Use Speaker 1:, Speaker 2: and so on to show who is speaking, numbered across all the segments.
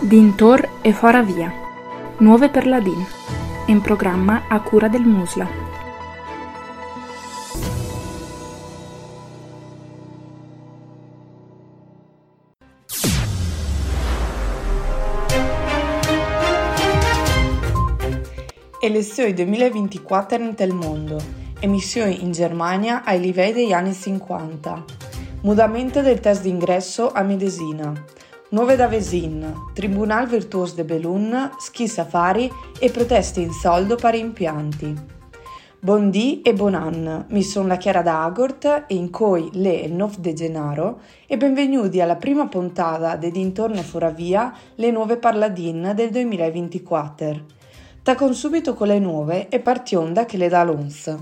Speaker 1: Dintor e fora via. Nuove per la DIN. In programma a cura del Musla.
Speaker 2: Elezioni 2024 nel mondo. Emissioni in Germania ai livelli degli anni 50. Mutamento del test d'ingresso a Medesina. Nuove da Vesin. Tribunal Virtuos de Belun, ski safari e proteste in soldo per impianti. Buondì e buon anno, mi sono la Chiara d'Agort e in coi le 9 de Gennaro e benvenuti alla prima puntata de Dintorno e Fora Via le nuove parladin del 2024. Tacon subito con le nuove e partion che le dà l'ONS.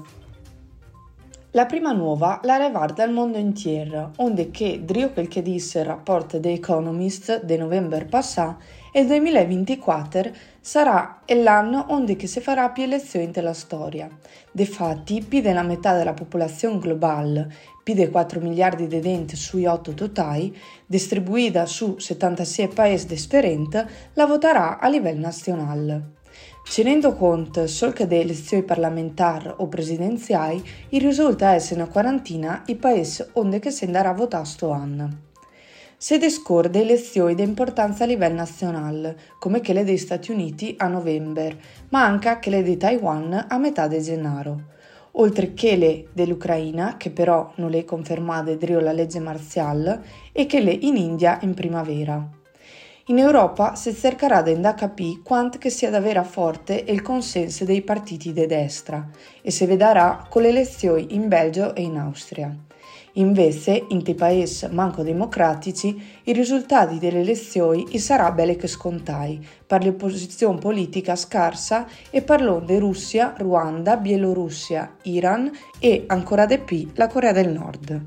Speaker 2: La prima nuova la riguarda il mondo intero, onde che drio quel che disse il rapporto The Economist de novembre passato, il 2024 sarà l'anno onde che si farà più elezioni della storia. Difatti, più della metà della popolazione globale, più di 4 miliardi di denti sui 8 totali, distribuita su 76 paesi differenti, la voterà a livello nazionale. Tenendo conto solo che delle elezioni parlamentari o presidenziali, risulta essere una quarantina i paesi onde che si andrà a votare sto anno. Si discorre elezioni di importanza a livello nazionale, come quelle degli Stati Uniti a novembre, ma anche quelle di Taiwan a metà di gennaio, oltre che le dell'Ucraina, che però non le confermate drio la legge marziale, e quelle in India in primavera. In Europa si cercherà di capire quanto che sia davvero forte il consenso dei partiti di destra e si vedrà con le elezioni in Belgio e in Austria. Invece, in quei paesi manco democratici, i risultati delle elezioni sarà belle che scontai, per l'opposizione politica scarsa e parlò di Russia, Ruanda, Bielorussia, Iran e, ancora di più, la Corea del Nord.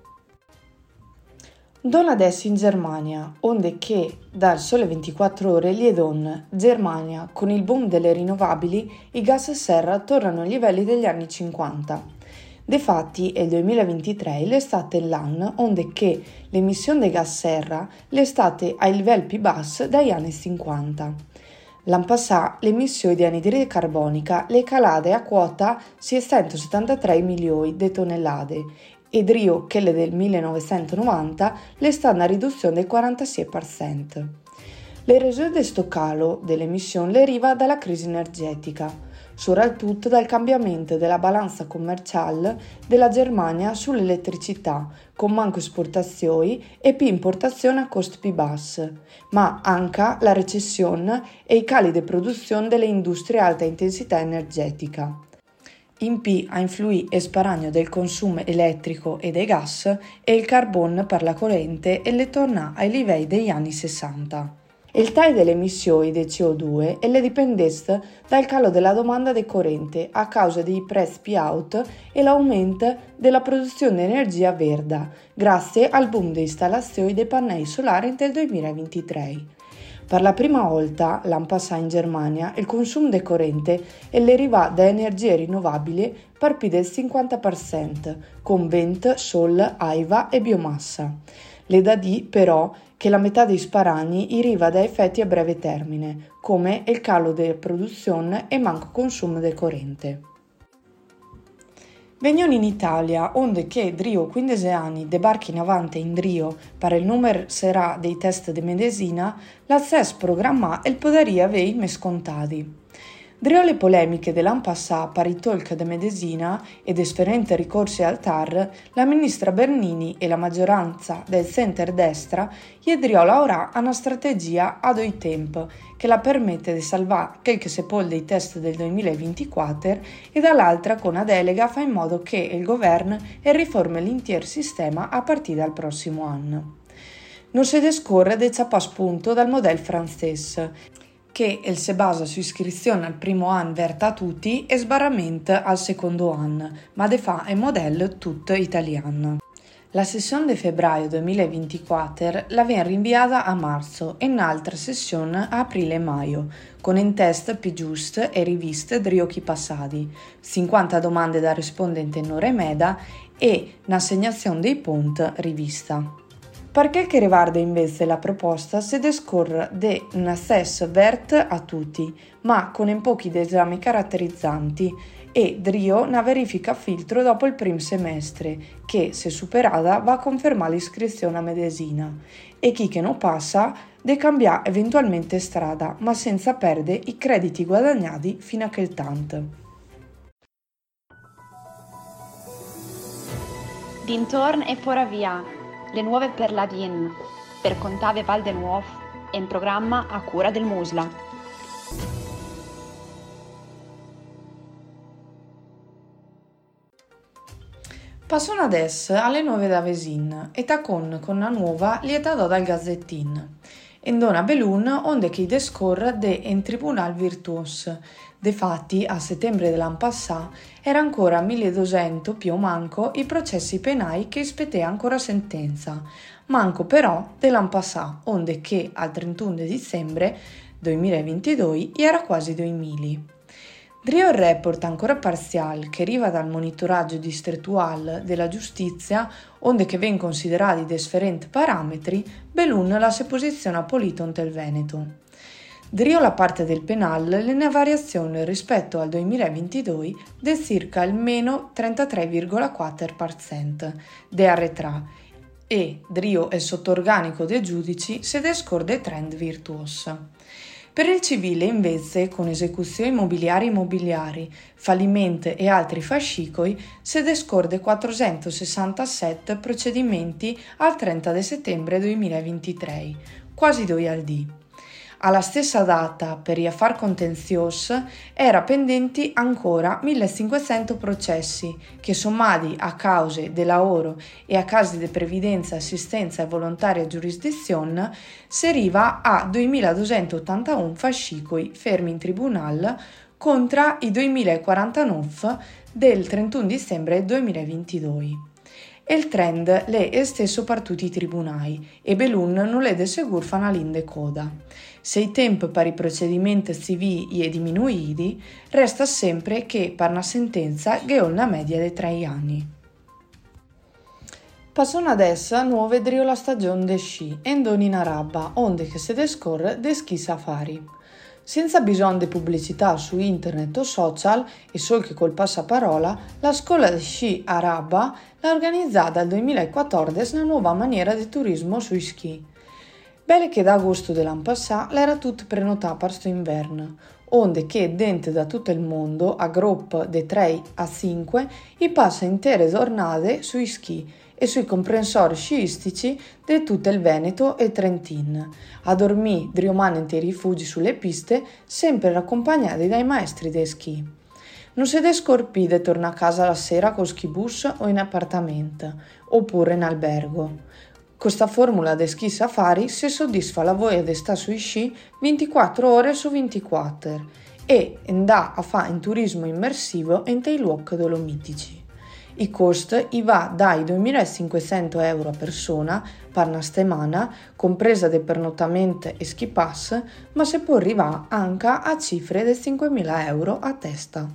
Speaker 2: Don adesso in Germania, onde che dal Sole 24 Ore gli donne, Germania, con il boom delle rinnovabili, i gas serra tornano ai livelli degli anni 50. Difatti, il 2023 è stato l'anno onde che l'emissione di gas serra è stata ai livelli più bassi dagli anni 50. L'anno passato l'emissione di anidride carbonica le calate a quota 673 milioni di tonnellate e drio quelle del 1990 le sta una riduzione del 46%. Le ragioni di sto calo dell'emissione le deriva dalla crisi energetica, soprattutto dal cambiamento della balanza commerciale della Germania sull'elettricità, con manco esportazioni e più importazioni a costi più bassi, ma anche la recessione e i cali di produzione delle industrie a alta intensità energetica. In più a influire il sparagno del consumo elettrico e dei gas e il carbone per la corrente e le torna ai livelli degli anni 60. Il taglio delle emissioni di CO2 è le dipendesse dal calo della domanda di corrente a causa dei prezzi più alti e l'aumento della produzione di energia verde, grazie al boom di installazioni dei pannelli solari nel 2023. Per la prima volta, l'anno passato in Germania, il consumo di corrente deriva da energie rinnovabili per più del 50%, con vento, sole, aiva e biomassa. Le da di, però, che la metà dei sparagni deriva da effetti a breve termine, come il calo della produzione e manco consumo di corrente. Vengono in Italia, onde che drio 15 anni debarchi in avanti in drio per il numero serà dei test di medesina, l'accesso programma e il poderia avei me scontati. Drio le polemiche dell'anno passato per i talk di medesina e differenti ricorsi al TAR, la ministra Bernini e la maggioranza del centro-destra gli drio lavorare a una strategia a due tempi che la permette di salvare quel che si può dei test del 2024 e dall'altra con una delega fa in modo che il governo riformi l'intero sistema a partire dal prossimo anno. Non si discorre di ciappa spunto dal modello francese, che si basa su iscrizione al primo anno verta a tutti e sbarramento al secondo anno, ma de fa è modello tutto italiano. La sessione di febbraio 2024 la viene rinviata a marzo e un'altra sessione a aprile e maio, con in test più giuste e riviste degli occhi passati, 50 domande da rispondente in ora e meda e un'assegnazione dei punti rivista. Perché che riguarda invece la proposta si descorre di un accesso vert a tutti, ma con in pochi esami caratterizzanti e Drio una verifica filtro dopo il primo semestre, che se superata va a confermare l'iscrizione a medesina, e chi che non passa deve cambiare eventualmente strada, ma senza perdere i crediti guadagnati fino a quel tanto.
Speaker 3: Dintorn e Foravia, le nuove per la DIN, per Contave Val del Nuof, e in programma a cura del Musla.
Speaker 2: Passano adesso alle 9 da Vesin e con una nuova lieta dal Gazzettin. In dona Belun onde che descorre de en Tribunal Virtuos. Defatti, a settembre dell'anno passato, era ancora 1200 più manco i processi penali che ispetea ancora sentenza. Manco però dell'anno passato, onde che al 31 dicembre 2022 era quasi 2000. Drio il report ancora parziale che arriva dal monitoraggio distrettuale della giustizia, onde che ven considerati differenti parametri, Belun la se posiziona Politon del Veneto. Drio la parte del penale le ne variazione rispetto al 2022 di circa il meno 33,4% de arretrà e Drio è sottorganico dei giudici se descorde trend virtuos. Per il civile invece, con esecuzioni immobiliari, fallimento e altri fascicoli, si descorde 467 procedimenti al 30 settembre 2023, quasi 2 al dì. Alla stessa data, per gli affari contenziosi, era pendenti ancora 1500 processi che, sommati a cause di lavoro e a casi di previdenza, assistenza e volontaria giurisdizione, si arriva a 2281 fascicoli fermi in tribunale contro i 2049 del 31 dicembre 2022. E il trend è stesso per tutti i tribunali e Belun non le de segur fanno l'inde coda. Se i tempi per i procedimenti civili è diminuiti, resta sempre che per una sentenza che ha una media di 3 anni. Passano adesso a nuove Drio la stagione de sci e indoni in Araba, onde che si descorre de ski safari. Senza bisogno di pubblicità su internet o social e sol che col passaparola, la scuola di sci Araba l'ha organizzata dal 2014 una nuova maniera di turismo sui schi. Belle che da agosto dell'anno passato l'era tutta prenotata per sto inverno, onde che dente da tutto il mondo, a gruppi di 3 a 5, i passa intere giornate sui schi e sui comprensori sciistici di tutto il Veneto e Trentino, a dormire driomanenti i rifugi sulle piste, sempre accompagnati dai maestri dei schi. Non si descorpi di tornare a casa la sera con ski bus o in appartamento, oppure in albergo. Questa formula di ski safari si soddisfa la voglia di stare sui sci 24 ore su 24 e andà a fare un turismo immersivo in dei luoghi dolomitici. I costi va dai 2.500 euro a persona per una settimana, compresa del pernottamento e ski pass, ma si può arrivare anche a cifre di 5.000 euro a testa.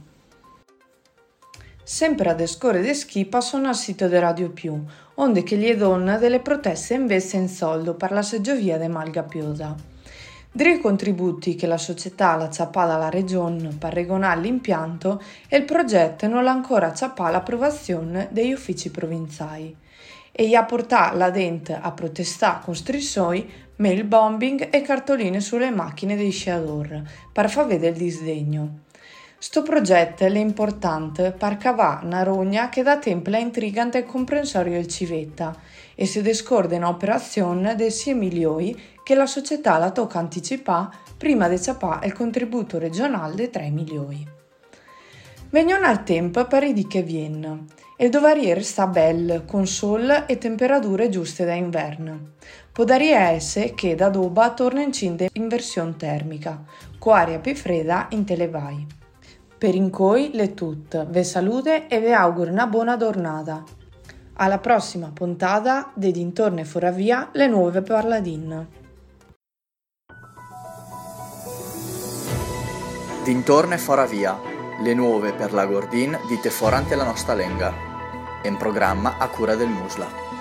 Speaker 2: Sempre a descore de schi passano al sito di Radio Più, onde che gli donne delle proteste investe in soldo per la seggiovia de Malga Piosa. Dei contributi che la società l'ha ciappata alla regione per regolare l'impianto e il progetto non l'ha ancora ciappata l'approvazione degli uffici provinciali. E gli ha portato la dente a protestare con striscioi, mail bombing e cartoline sulle macchine dei sciatori per far vedere il disdegno. Sto progetto è importante per cavare una rogna che da tempo è intrigante il comprensorio del Civetta e si descorde in operazione dei 6 milioni che la società la tocca anticipare prima di ciappare il contributo regionale di 3 milioni. Vengono al tempo per i dì che viene. Il dovariere sta bel, con sole e temperature giuste da inverno. Podaria essere che da doba torna in cinde inversione termica, con aria più fredda in televai. Per incoi le tut, ve salute e vi auguro una buona giornata. Alla prossima puntata di Dintorno e Foravia, le nuove parladin.
Speaker 4: Dintorno e Foravia, le nuove per la Gordin dite forante la nostra lenga. In programma a cura del Musla.